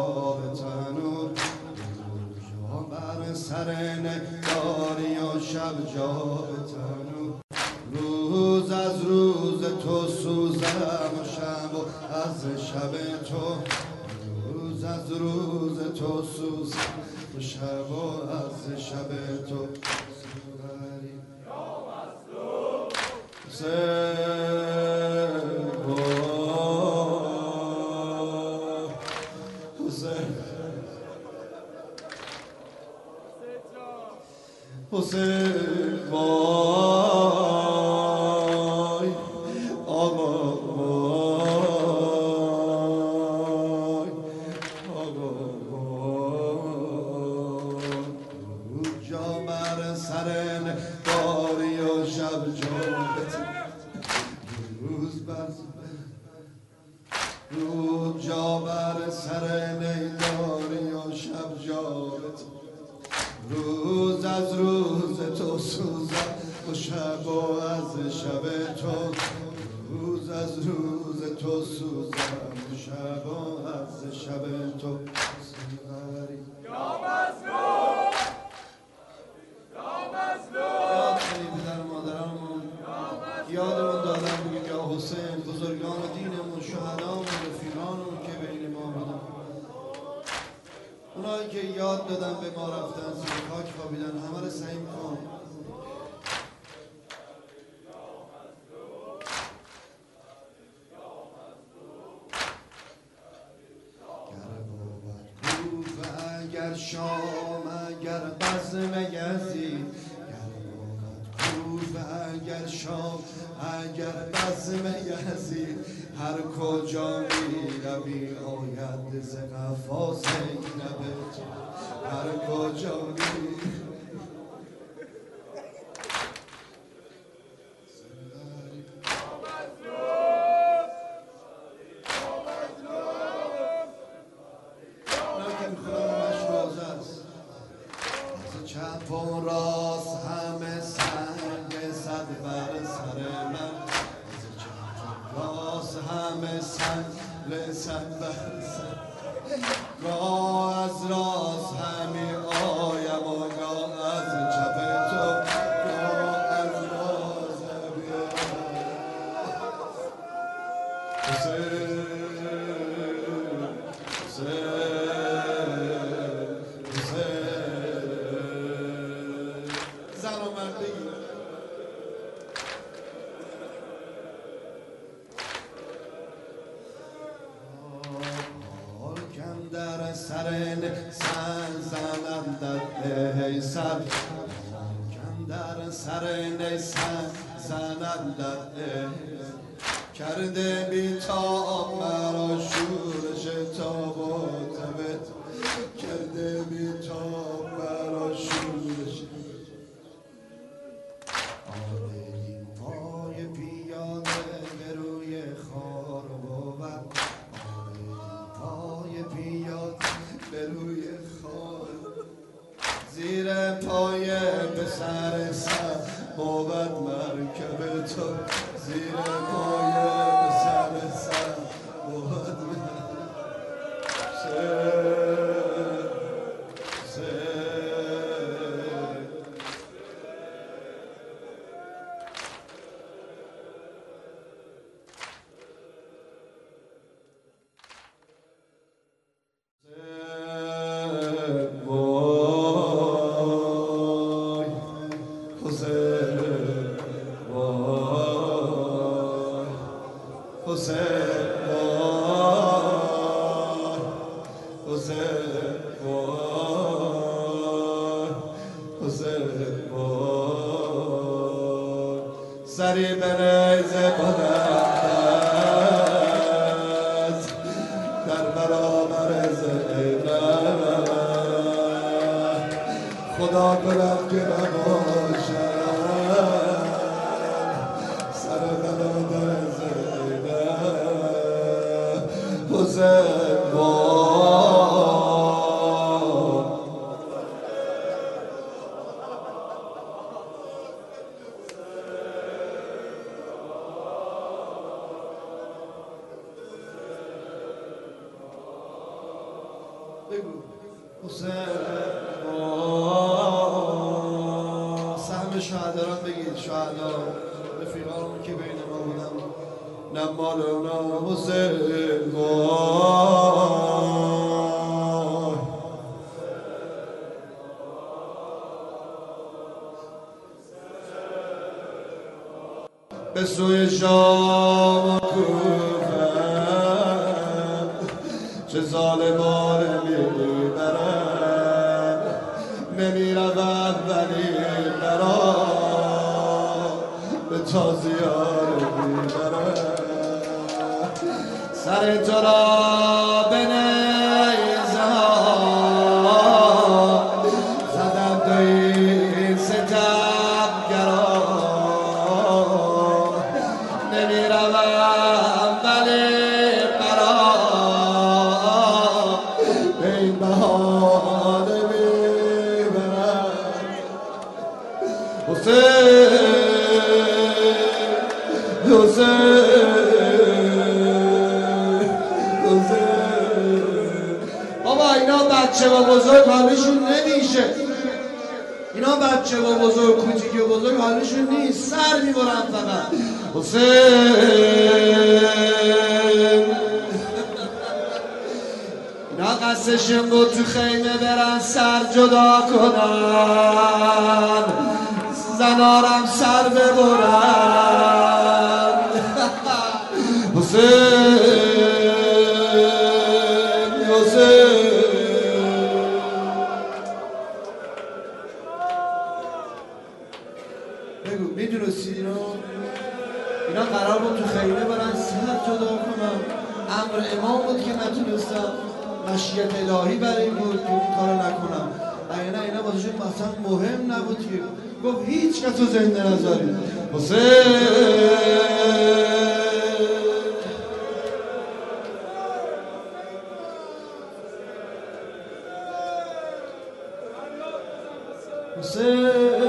جا به تنور جا بر سر نگاری و شب جا به تنور روز از روز تو سوزم و شب از شب تو روز از روز تو سوزم و شب از شب تو حسین وای آقا وای آقا وای جا بر سر نگاری و شب جابت روز بر جا بر سر نگاری و شب جابت روز از روز تو سوزم و شب و از شب تو روز از روز تو سوزم و شب و از شب تو یا مظلوم یا مظلوم یاد کنیم پدر مادرمون یادمون دادن بگیم یا حسین بزرگان دینمون شهدامون رفیقانمون که بین ما بودن اونایی که یاد دادن به ما رفتن زیر خاک خوابیدن همه رو سعی کن اگر شام اگر بزم یزید اگر شام اگر بزم یزید هر کجا میروی آید ز قفا زینب هر کجا میروی چپ و راست همه سنگ زد بر سر من از چپ و راست همه سنگ زد بر سر گاه از راست همی آیم و گاه از چپ تو گاه از راست همی در سر سن زنندت ای سر در سر سن زنندت کرده بی تاب مرا شورش تاب و تبت کرده بی تاب مرا شورش آمدی پای پیاده به روی خار بود پای پیاده به روی خار زیر پای به سر سر بود مرکب تو زیر پای به سر سر بود سری بریز بلند در برابر زینب خدا کنم که نباشد سر برادر زینب حسین بگو حسین سهم شهدا را بگید شهدا رفیقانمون که بین ما بودن نه مال اونا حسین به سوی شام و کوفه چه ظالمانه میبرن نمیرود ولی برا به تازیانه میبرن سر تو را به نیزه ها زدم تو این ستمگرا نمیروم ولی برا به این بهانه میبرم حسین بابا اینا بچه و بزرگ حالشون نمیشه اینا بچه و بزرگ کوچیک و بزرگ حالشون نیست سر میبرن فقط حسین اینا قصدشون بود تو خیمه برن سر جدا کنن زنارم سر ببرن حسین بگو میدونستی اینا قرار بود تو خیمه برن سر جدا کنم امر امام بود که نتونستم مشیت الهی برای این بود که این کارو نکنم اینا بازشون مثلا مهم نبود که گفت هیچ کس رو زنده نذارید حسین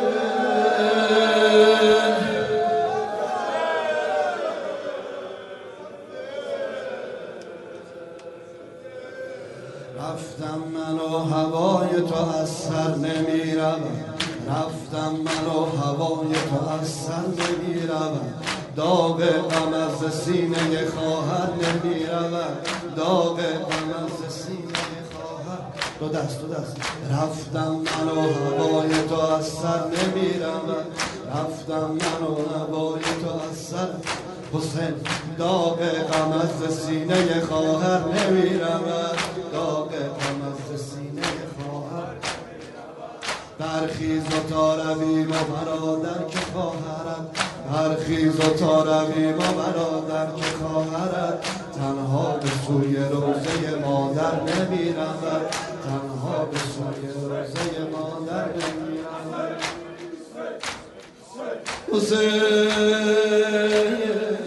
رفتم من و هوای تو از سر نمیرم رفتم من و هوای تو از سر نمیرم داغ غم از سینه خواهر نمیرم داغ غم از سینه خواهر دو دست رفتم من و هوای تو از سر نمیرم رفتم من و هوای تو از سر حسین داغ غم از سینه خواهر نمیرم داغ غم از سینه خواهر برخیز و تا رویم و برادر که خواهرت برخیز و تا رویم و برادر که خواهرت تنها به سوی روزه مادر نمیرم تنها به سوی روزه مادر نمیرم حسین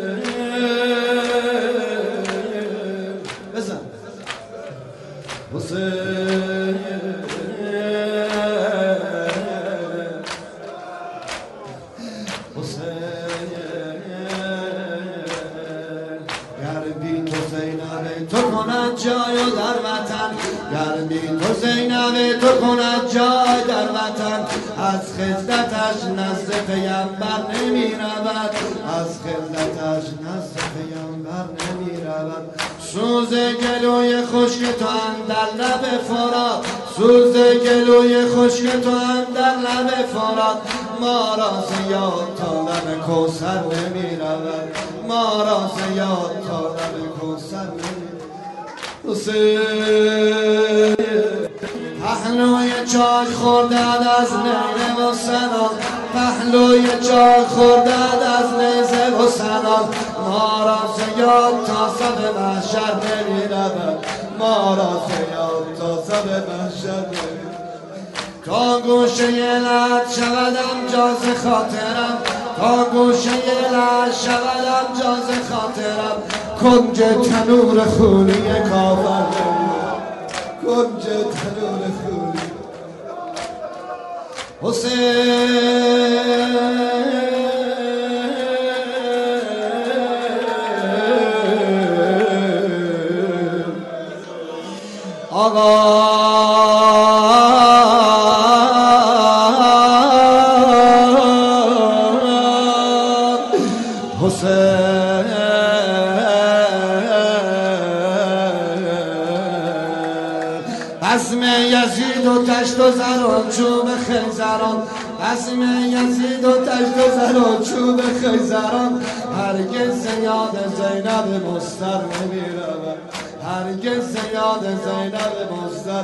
بزن حسین گربی تو زینب تو کند جای در وطن گربی تو زینب تو کند جای در وطن از خدمتش نزد پیامبر نمی رود از خدمتش نزد پیامبر نمی رود سوز گلوی خشک تو اندر لب فرات سوز گلوی خشک تو اندر لب فرات ما را زیاد تا لب کوثر نمی رود ما را زیاد تا لب کوثر نمی حسین پهلوی چاک خوردد از نیزه و سنان پهلوی چاک خوردد از نیزه و سنان ما را زیاد تا سب محشر نمی رود ما را زیاد تا سب محشر نمی تا گوشه لعل شودم جاز خاطرم تا گوشه لعل شودم جاز خاطرم کنج تنور خونی کافر کنج تنور خونی حسین بزم یزید و تشت و زران چوب خیزران، بزم یزید و تشت و زران چوب خیزران، هرگز یاد زینب مستر نمیرود، هرگز یاد زینب مستر.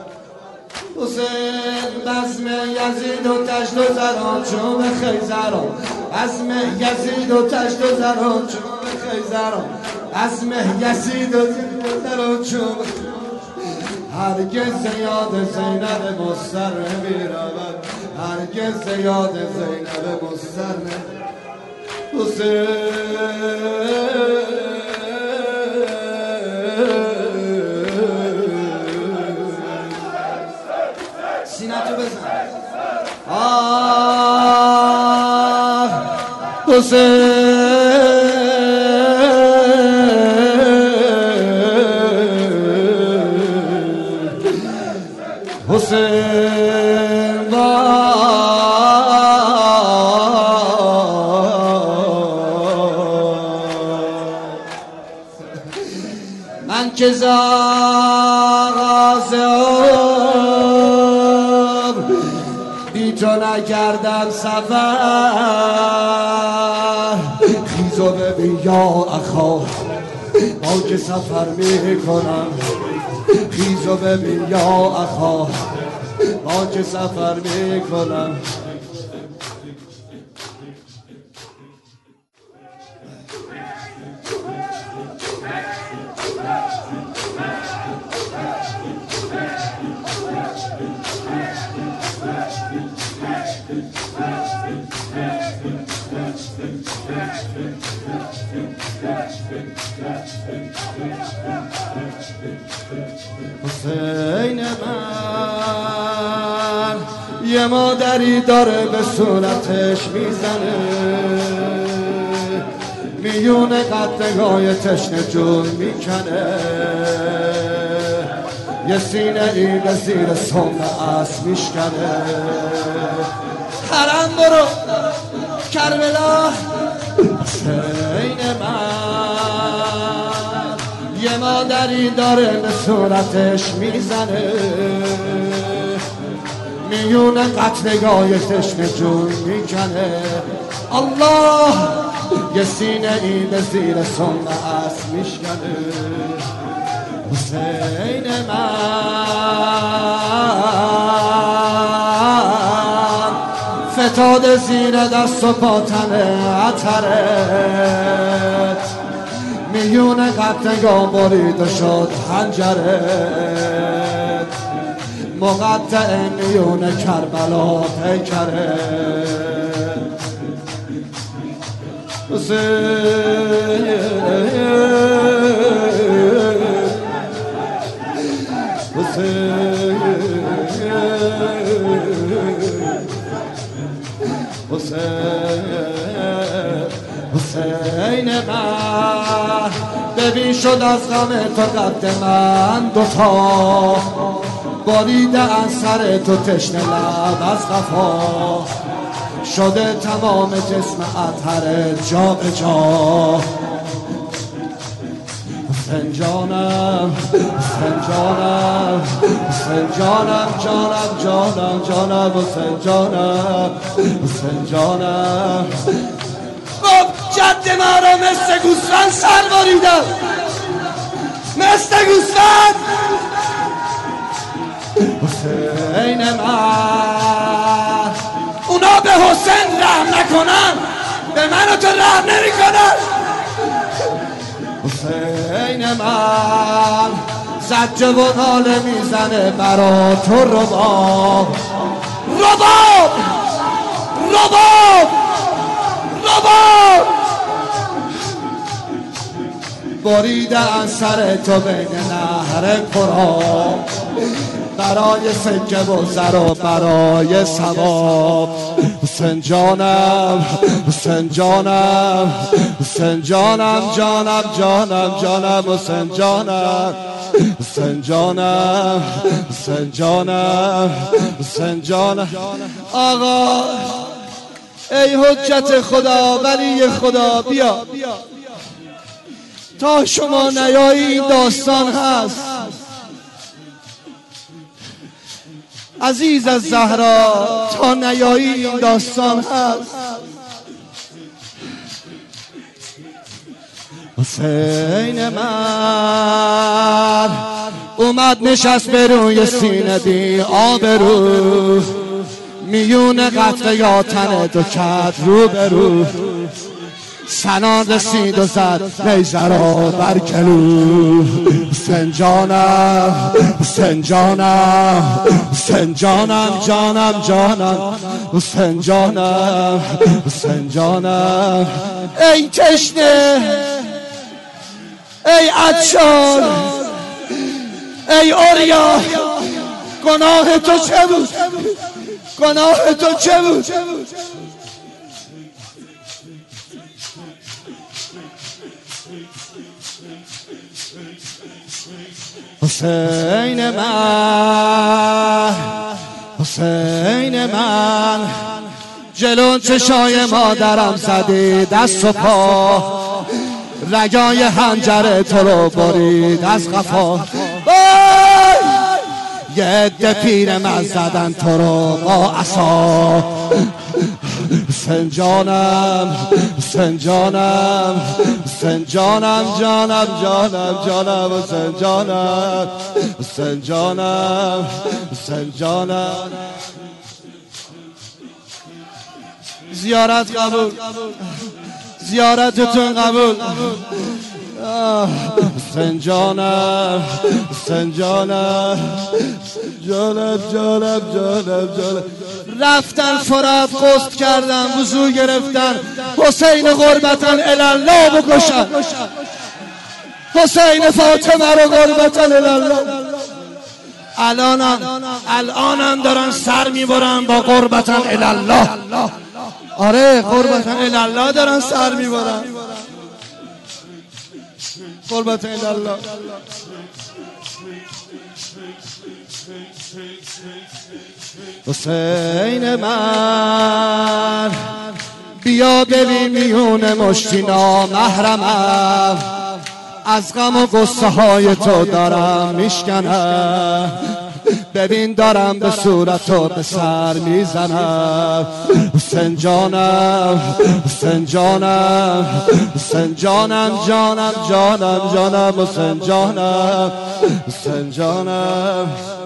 حسین بزم یزید و تشت و زران چوب خیزران، بزم یزید و تشت و زران چوب خیزران، بزم یزید و زران چوب، هرگز یاد زینب مستر نمیرود، هرگز یاد زینب مستر نمیرود. سینتو بزن. حسین حسین من که ز آغاز عمر بی تو نکردم سفر، خیز و ببین یا اخا با که سفر میکنم، خیز و ببین یا اخا با که سفر میکنم. حسین من یه مادری داره به صورتش میزنه، میون قطعگاه تشنه جون میکنه، یه سینه ای به زیر سم اسب میشکنه. حرم برو کربلا. حسین من یه مادری داره به صورتش میزنه، میون قتلگاه تشنه جون میکنه. الله یه سینه ای به زیر سم اسب میشکنه. حسین من فتاده زیر دست و پاتن عطرت، میون قطعگاه بریده شد خنجرت، مقطع میون کربلا پیکرت. حسین حسین حسین من ببین شد از غم تو قد من دوتا، باریده از سر تو تشنه لب از قفا، شده تمام جسم اطهر جا به جا. حسین جانم حسین جانم حسین جانم جانم جانم جانم حسین جانم حسین جانم. خب جد ما رو مثل گوسفند سر باریدم، مثل گوسفند. حسین من اونا به حسین رحم نکنن، به من و تو رحم نمی کنن. حسین من زجه و ناله میزنه برا تو رباب رباب رباب رباب، بریده از سر تو بین نهر پراب، برای سکه و زر و برای ثواب. حسین جانم حسین جانم حسین جانم جانم جانم جانم حسین جانم. حسین جانم حسین جانم حسین جانم. آقا ای حجت خدا ولی خدا بیا تا شما نیایی این داستان هست. عزیز از زهرا تا نیایی این داستان هست. حسین من اومد نشست به روی سینه بی آبرو، میون قطره یا تن دو کرد رو به رو، سنان رسید و زد نیزه را بر گلو. حسین جانم حسین جانم حسین جانم جانم جانم حسین جانم حسین جانم. ای تشنه ای عطشان ای اوریا، گناه تو چه بود؟ گناه تو چه بود؟ حسین من حسین من جلو چشای مادرم زدی دست و پا، رگای حنجر تو رو برید از قفا. یه عده پیر من زدن تو رو با عصا. حسین جانم حسین جانم حسین جانم جانم جانم جانم حسین جانم حسین جانم حسین جانم. زیارت قبول، زیارتتون قبول. حسین جانم حسین جانم جانم جانم جانم جانم. رفتن فرات قصد کردن وضو گرفتن، حسین غربتن الالله بکشن، حسین فاطمه رو غربتن الالله. الانم دارن سر میبرن با غربتن الالله. آره غربتن الالله دارن سر میبرن، غربتن الالله. حسین من بیا ببین میون مشتی نامحرمم، از غم و غصه های تو دارم میشکنم. ببین دارم به صورت و به سر میزنم. حسین جانم حسین جانم حسین جانم جانم جانم جانم حسین جانم حسین جانم.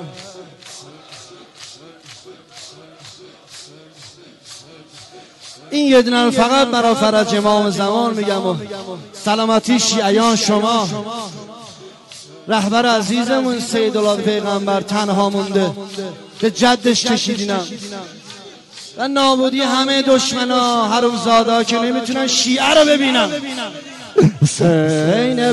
این یه دونه رو فقط برای فرج امام زمان میگم و سلامتی شیعیان شما. رهبر عزیزمون سیدالله پیغمبر تنها مونده، به جدش کشیدینم و نابودی همه دشمنا حرومزادا که نمیتونن شیعه رو ببینن. حسین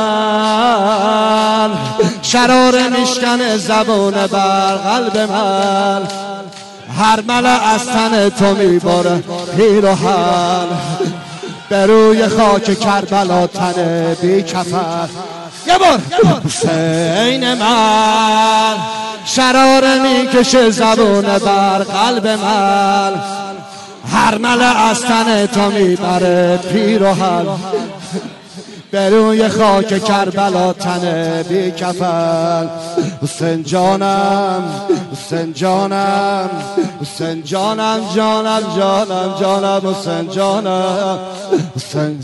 من شرار میشکن زبون بر قلب من، هر ملع از تن تو میباره پیراهن، به روی خاک کربلا تن بی کفن. یه بار حسین من شرار میکشه زبون بر قلب من، هر ملع از تن تو میبره پیراهن، به روی خاک کربلا تن بی کفن. حسین جانم حسین جانم حسین جانم جانم جانم جانم حسین جانم حسین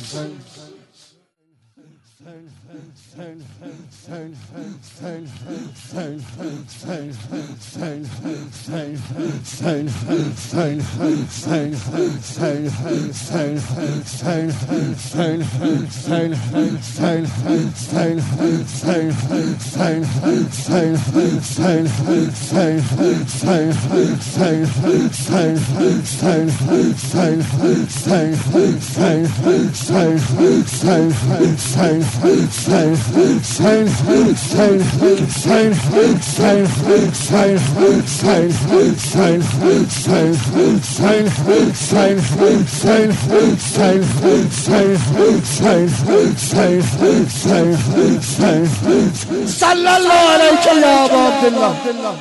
Hussein صلى الله عليك يا أبا عبد الله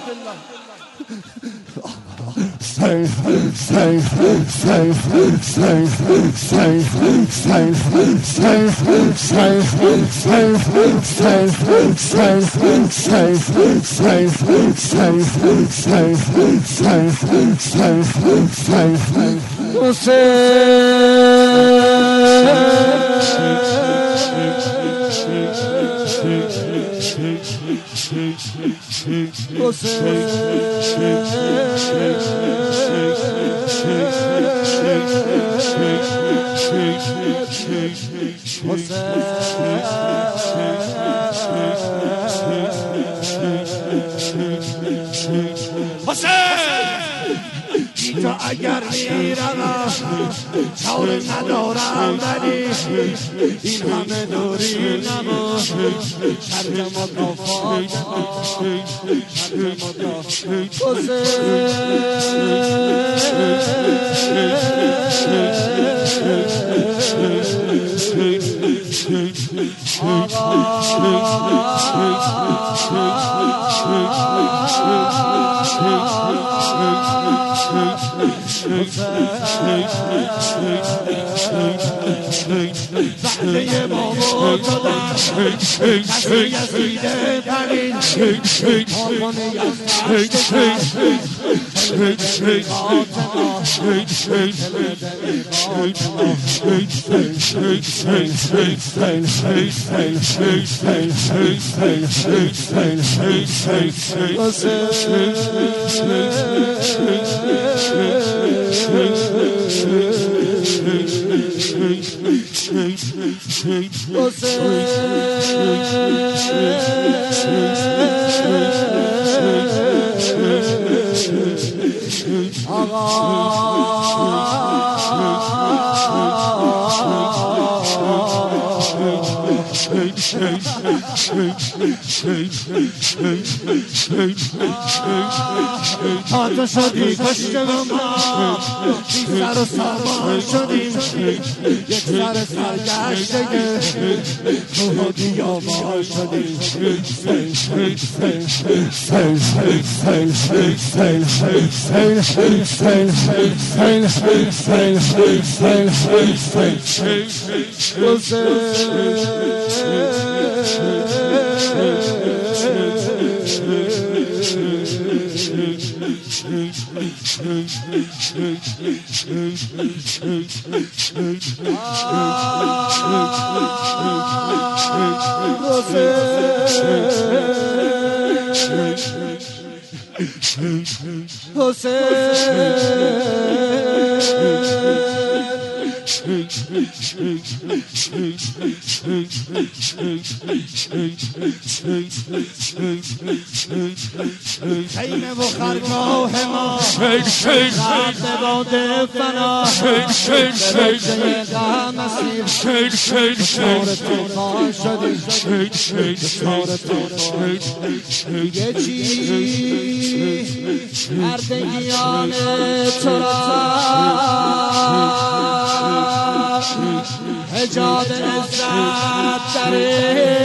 تو اگر میرم چاره ندارم ولی این همه دوری نما شرط مکافات شرط مکافات بعده بابا دادم کسی یزیده ترین آقانی از تو شدی کشته ما بی سر و سامان شدیم یک سر سرگشته کوه و بیابان شدیم خیمه و خرگاه ما رفت باد فنا به رجه غم مسیر کار توفان شدیم کار توفان یه چی اردگیان تو را حجاب عزت داره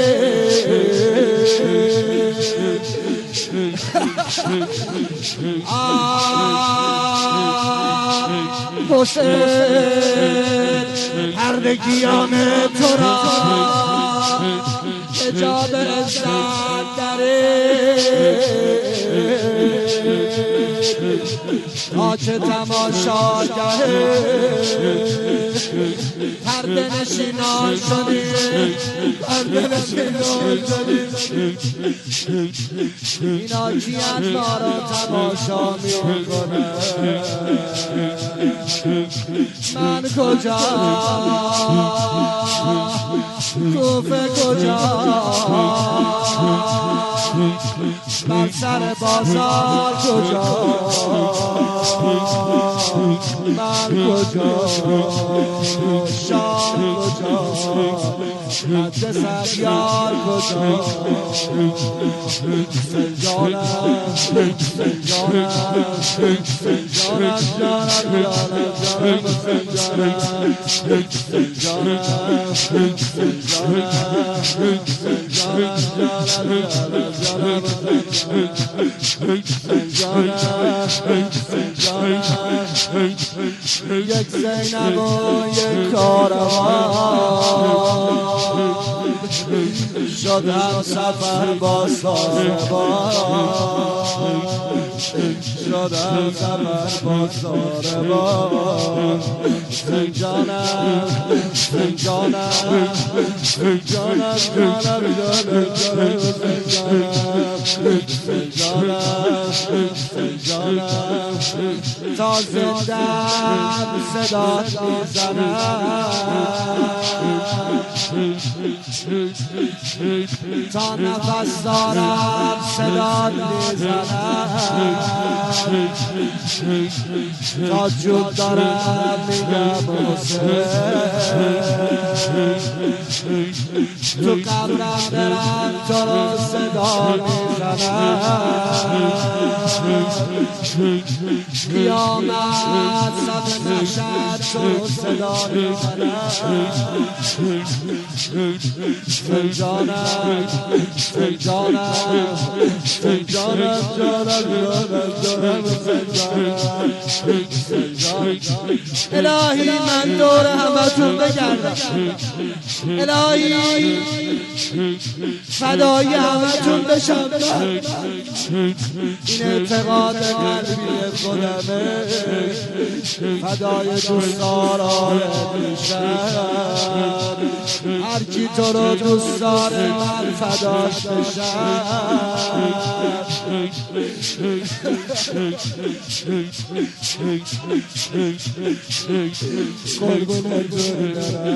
حسین پردگیان تو را حجاب عزت داره تاج تماشاگه پرده نشینان شدیم پرده نشینان شدیم اینا کیت ما را تماشا می کنه من کجا کوفه کجا من سر بازار کجا کجا من کجا شام کجا مدرسه یار کجا سنجانم سنجانم سنجانم جانم جانم جانم سنجانم سنجانم سنجانم سنجانم جانم سنجانم یک زینب و یک کاروان شدم سفر با ساربان شدم سفر با ساربان سنجانم سنجانم سنجانم جانم جانم جانم سنجانم سنجانم تا زندم صدات میزنم تا نفس دارم صدات میزنم تا جون دارم میگم تو قبرم برم تو رو صدا میزنم قیامت سب نشد تو صدا میزنم سنجانم سنجانم سنجانم جانم جانم جانم سنجانم الهی من دور همتون بگردم الهی فدای همتون بشم این اعتقاد قلبی خودمه فدای دوستداران میشم هر کی تو رو دوست داره من فداش بشم قربونت برم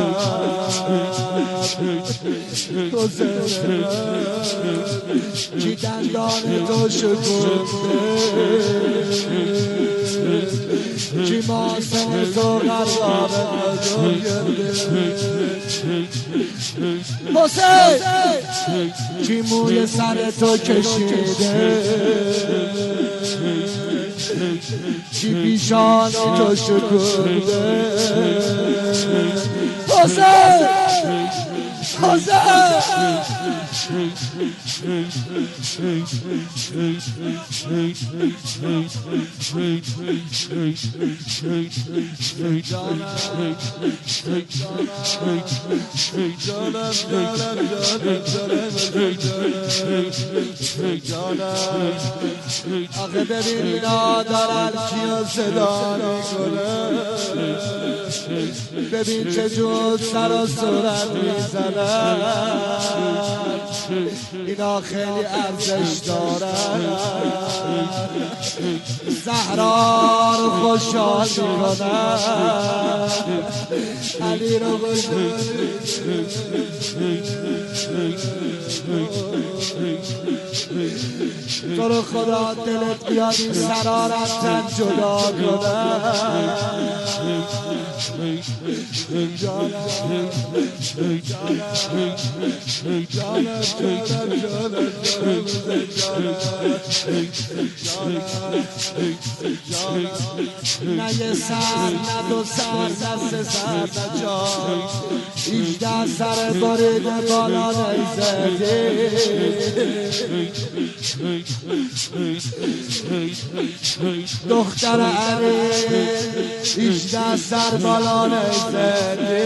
تو زنده کی دندان تو شکفته کی ماسن تو غرقاب حسین کی موی سر تو کشیده کی پیشان تو شکفته حسین حسین آخه ببین اینا دارن کیو صدا میکنن ببین چه جور سر و صورت میزنن اینا خیلی ارزش دارن زهرا رو خوشحال میکنن علی رو تو رو خدا دلت بیاد این سرارتن جدا کنن نه یه سر نه دو سر دست سر نه چار 18 سر بریده بالا نیزده دختر علی 18 سر بالا نیزده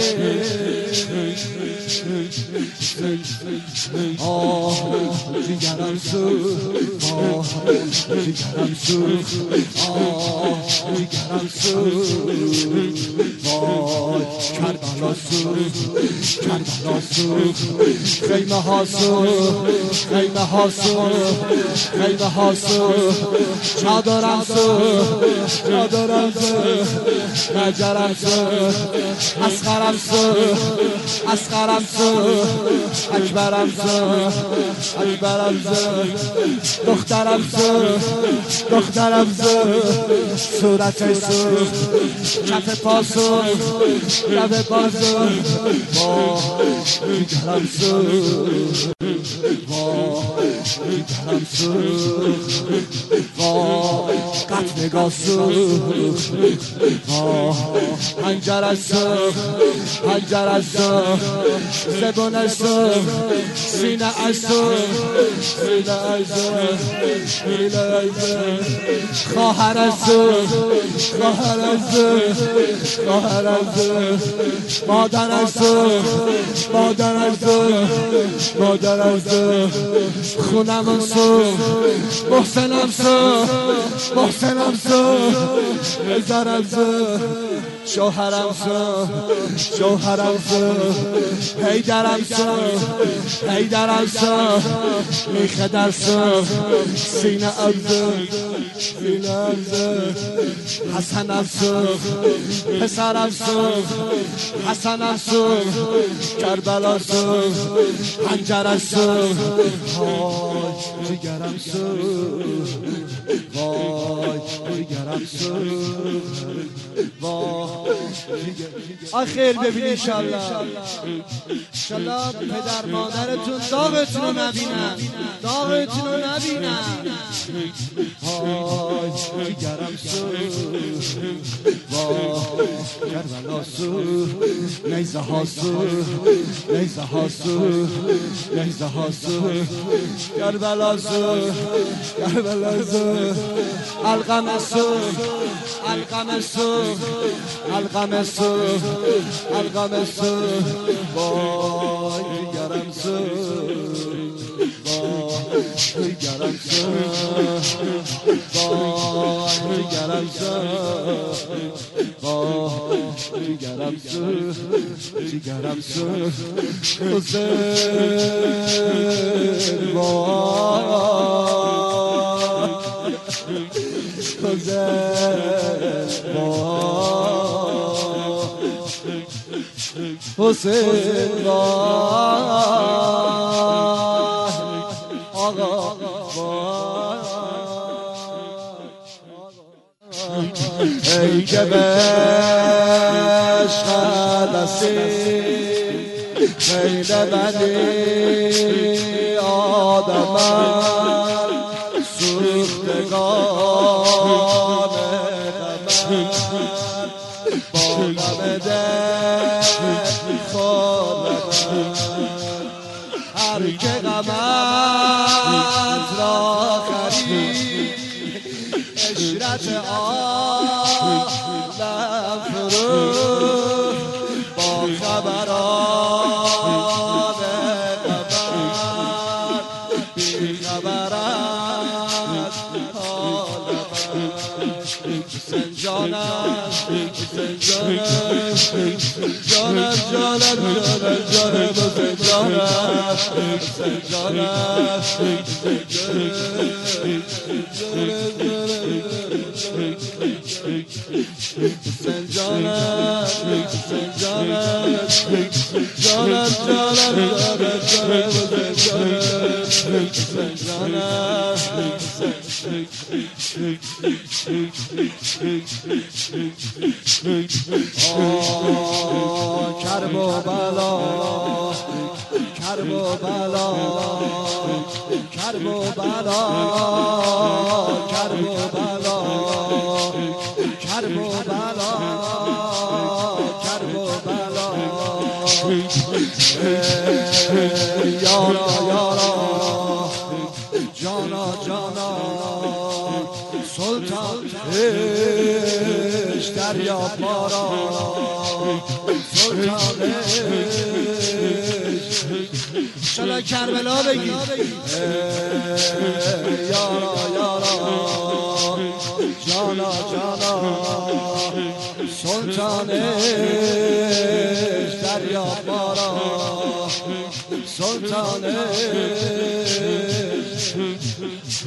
آه جگرم سوخت آه جگرم سوخت آه جگرم سوخت وای کربلا سوخت کربلا سوخت خیمه ها سوخت خیمه ها سوخت خیمه ها سوخت چادرم سوخت چادرم سوخت نجرم سوخت اصغرم سوخت اصغرم سوخت اکبرم سوخت اکبرم سوخت دخترم سوخت دخترم سوخت صورتش سوخت کف پا سوخت لب باز سوخت دیگرم سوخت دیگرم سوخت قط نگاه سوخت پنجرش سوخت پنجرش سوخت زبونش سوخت سینه اش سوخت سینه اش سوخت سینه اش سوخت خواهرش سوخت خواهرش سوخت خواهرش سوخت مادرش سوخت مادرش سوخت مادرش سوخت خونم سوخت محسنم سوخت محسنم سوخت بزرم سوخت شوهرم سوخت شوهرم سوخت حیدرم سوخت حیدرم سوخت میخه در سوخت سینه ام سوخت سینه ام سوخت حسنم سوخت پسرم سوخت حسنم سوخت کربلا سوخت پنجرش سوخت وای جگرم سوخت وای جگرم سوخت وای آخر ببین انشالله انشالله پدر مادرتون داغتون رو نبینن داغتون رو نبینن وای جگرم سوخت وای کربلا سوخت نیزه ها سوخت نیزه ها سوخت نیزه ها سوخت کربلا سوخت کربلا سوخت القم سوخت القم سوخت القم سوخت القم سوخت وای دیگرم سوخت وای دیگرم سوخت وای دیگرم سوخت وای دیگرم سوخت دیگرم سوخت حسین وای حسین وای آقا ای که به عشقت هستی خیلی بدی آدمم سوختگان غمم با غم دل خورم هر که غمت را خرید عشرت عالم فروخت با خبران غمم بی خبرت حالم حسین جانم حسین جانم جانم جانم جانم جانم حسین جانم حسین جانم حسین جانم حسین جانم جانم جانم حسین جانم کرب و بلا کرب و بلا کرب و بلا کرب و بلا کرب و بلا کرب و بلا یارا یارا جانا جانا سلطان عشق دریا پارا سلطان شلا کربلا بگی یارا یارا جانا جانا سلطان عشق دریا پارا سلطان